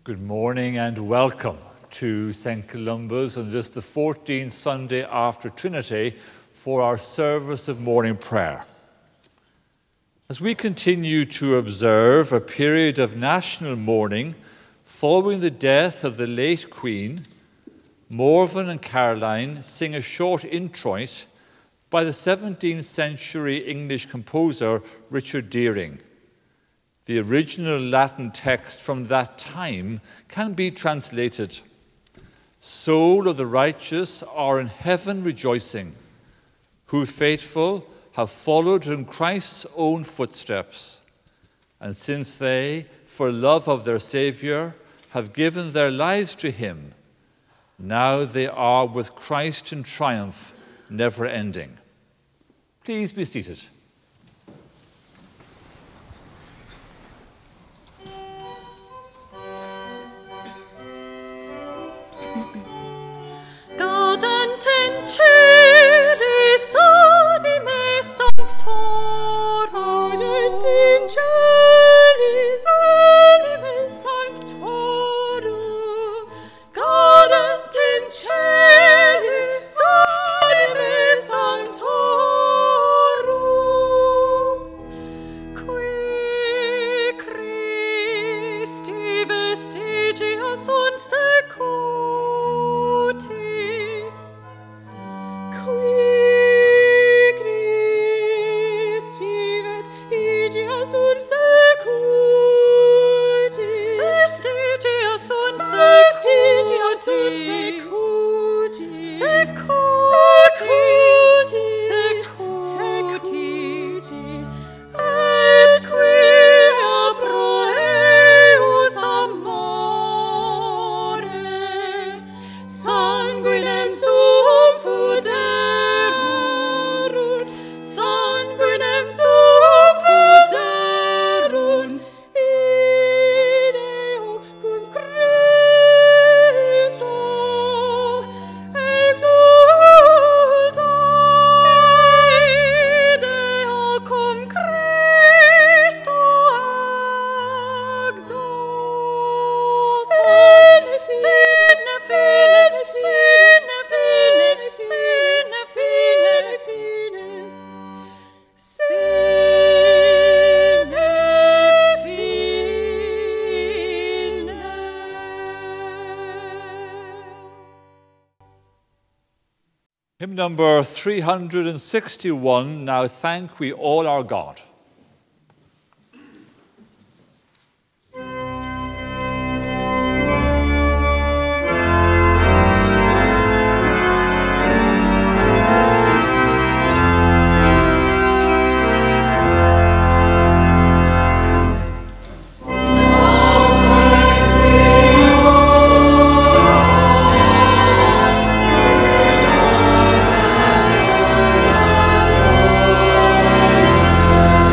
Good morning and welcome to St. Columba's on this, the 14th Sunday after Trinity, for our service of morning prayer. As we continue to observe a period of national mourning following the death of the late Queen, Morven and Caroline sing a short introit by the 17th century English composer Richard Deering. The original Latin text from that time can be translated: "Soul of the righteous are in heaven rejoicing, who faithful have followed in Christ's own footsteps. And since they, for love of their Saviour, have given their lives to him, now they are with Christ in triumph, never ending." Please be seated. Gaudent in celis anime sanctorum, gaudent in celis anime sanctorum, gaudent in celis anime sanctorum, qui Christi vestigia sunt secuti, Hymn number 361, Now Thank We All Our God. Amen.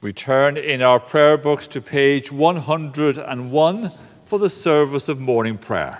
We turn in our prayer books to page 101 for the service of morning prayer.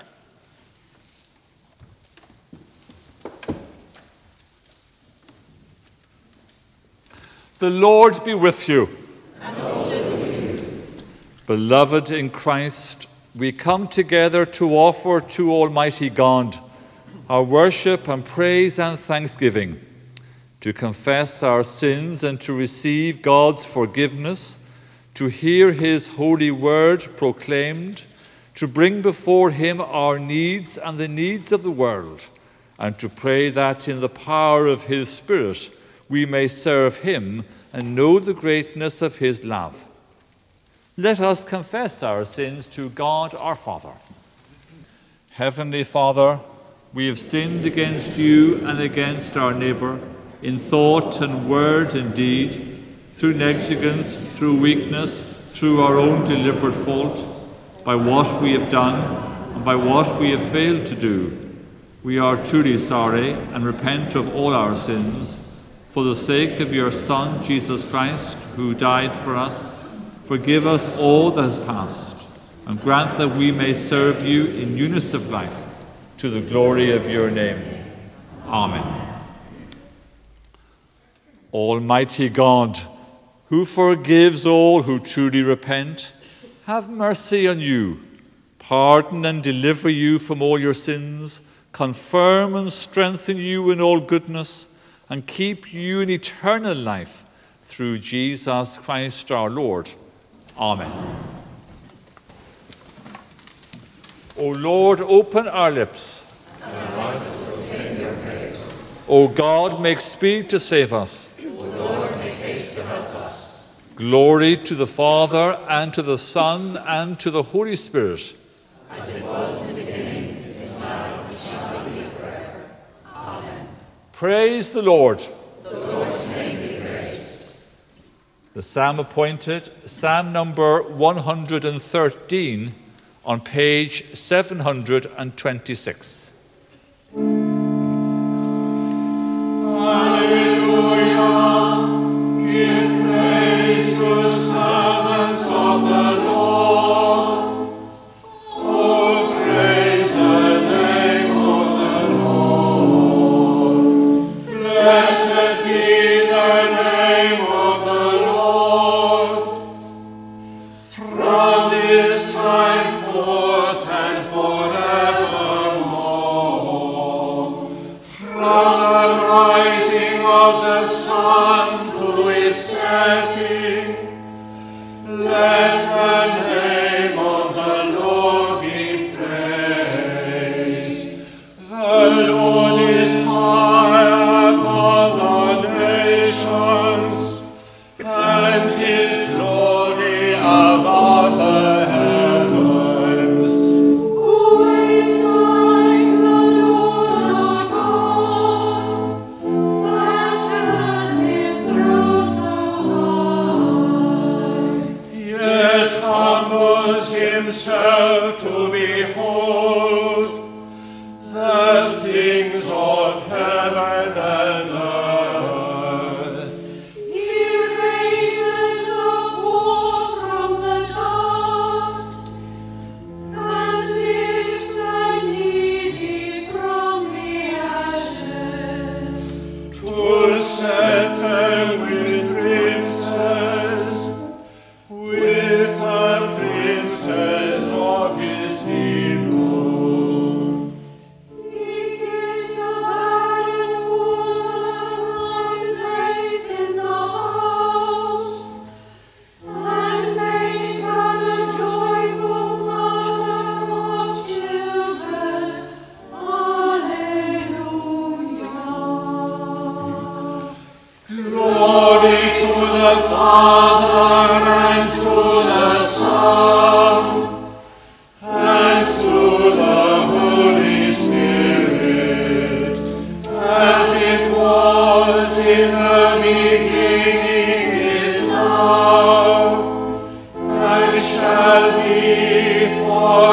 The Lord be with you. And also with you. Beloved in Christ, we come together to offer to Almighty God our worship and praise and thanksgiving, to confess our sins and to receive God's forgiveness, to hear his holy word proclaimed, to bring before him our needs and the needs of the world, and to pray that in the power of his Spirit we may serve him and know the greatness of his love. Let us confess our sins to God our Father. Heavenly Father, we have sinned against you and against our neighbour, in thought and word and deed, through negligence, through weakness, through our own deliberate fault, by what we have done and by what we have failed to do. We are truly sorry and repent of all our sins. For the sake of your Son, Jesus Christ, who died for us, forgive us all that has passed, and grant that we may serve you in newness of life, to the glory of your name. Amen. Almighty God, who forgives all who truly repent, have mercy on you, pardon and deliver you from all your sins, confirm and strengthen you in all goodness, and keep you in eternal life through Jesus Christ our Lord. Amen. O Lord, open our lips. And our mouth will proclaim your praise. O God, make speed to save us. O Lord, make haste to help us. Glory to the Father, and to the Son, and to the Holy Spirit. As it was in the beginning, is now, and shall be forever. Amen. Praise the Lord. The Lord's name be praised. The psalm appointed, Psalm number 113, on page 726. himself to behold the things of heaven and earth. He raises the poor from the dust and lifts the needy from the ashes, To set them with princes, with the princes of his people. He gives the barren woman a place in the house, and makes her a joyful mother of children. Alleluia. Glory to the Father, and to the Son, and to the Holy Spirit, as it was in the beginning, is now, and shall be forever.